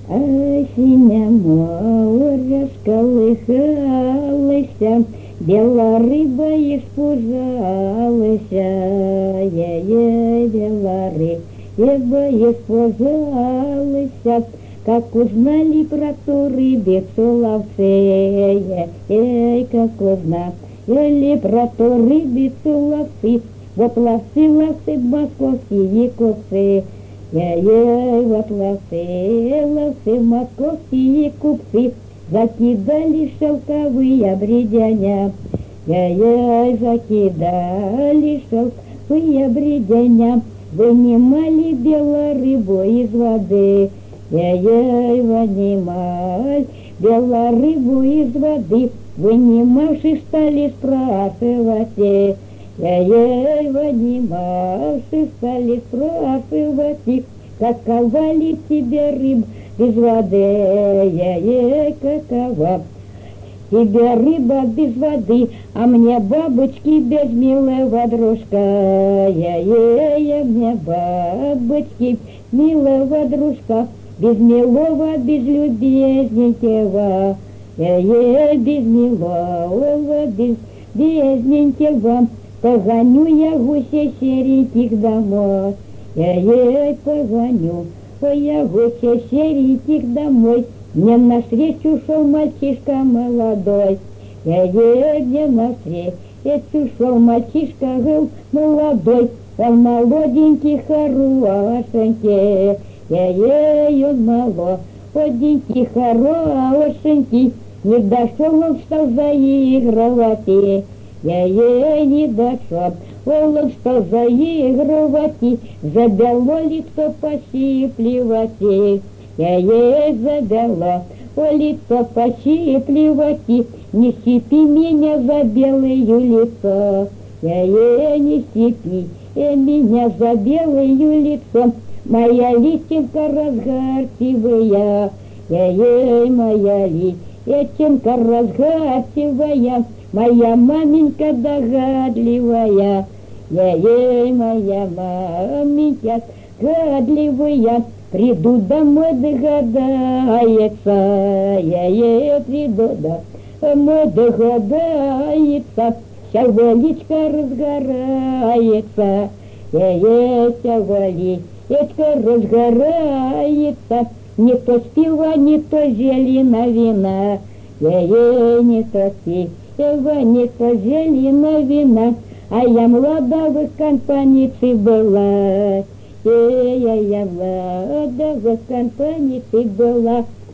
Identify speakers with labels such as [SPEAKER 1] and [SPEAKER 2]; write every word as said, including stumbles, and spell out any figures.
[SPEAKER 1] Осіння море сколихалося, біла риба испужалася, я-я, біла риба испужалася, как узнали про ту рыбицу ловцы, эй, как узнали про ту рыбицу ловцы, вот ловцы, ловцы, московские купцы, эй, вот ловцы, ловцы, московские купцы, закидали шелковые бредяня, эй, закидали шелковые бредяня, вынимали белую рыбу из воды. Я-яй, вынимай, бела рыбу из воды, вынимавши стали спрашивать. Я-яй, вынимавши стали спрашивать, какова ли тебе рыб без воды? Я-яй, какова тебе рыба без воды, а мне бабочки без милого дружка. Я-яй, мне бабочки милого дружка. Без милого, без любезненького, эй, без милого, без безненького, погоню я гуся сереньких домой, эй, погоню я гуся сереньких домой. Мне навстречу шел мальчишка молодой, эй, мне навстречу шел мальчишка молодой, он молоденький, хорошенький. Я-ей, он молоденький, хорошенький, не дошел, он стал заигрывать. Я-ей, не дошел, он стал заигрывать, забело лицо пощипливать. Я-ей, забело лицо пощипливать, не щипи меня за белое лицо. Я-ей, не щипи меня за белое лицо. Моя личинка разгорчивая, я-ей, моя личинка разгорчивая, моя маменька догадливая, я-ей, моя маменька догадливая, приду домой догадается, я-ей, приду домой догадается, вся воличка разгорается, я-ей, вся воличка это разгорается, не то пива, не то зелена вина, я-ей, не то пива, не то зелена вина, а я млада в компанице была, эй, я млада в компанице была,